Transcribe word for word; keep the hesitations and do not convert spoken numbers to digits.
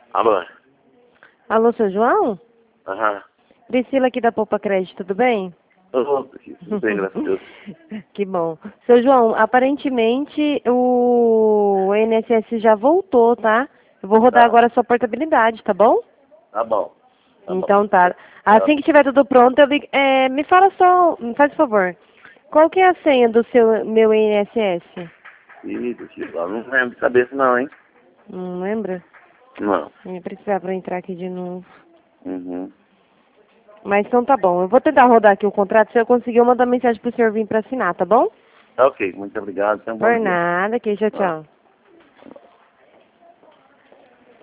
Alô? Alô, seu João? Aham. Priscila aqui da Poupa Crédito, tudo bem? Ô, tudo bem, graças a Deus. Que bom. Seu João, aparentemente o I N S S já voltou, tá? Eu vou rodar Tá, agora a sua portabilidade, tá bom? tá bom. Tá bom. Então tá. Assim que tiver tudo pronto, eu ligo. É, me fala só, me faz um favor. Qual que é a senha do seu meu I N S S? Ih, Priscila, não lembro de cabeça não, hein? Não lembra? Não. Eu ia precisar pra entrar aqui de novo. Uhum. Mas então tá bom. Eu vou tentar rodar aqui o contrato. Se eu conseguir, eu mando uma mensagem pro senhor vir pra assinar, tá bom? Tá ok, muito obrigado. Tenha um bom Por dia. nada, que tchau, Tá. tchau.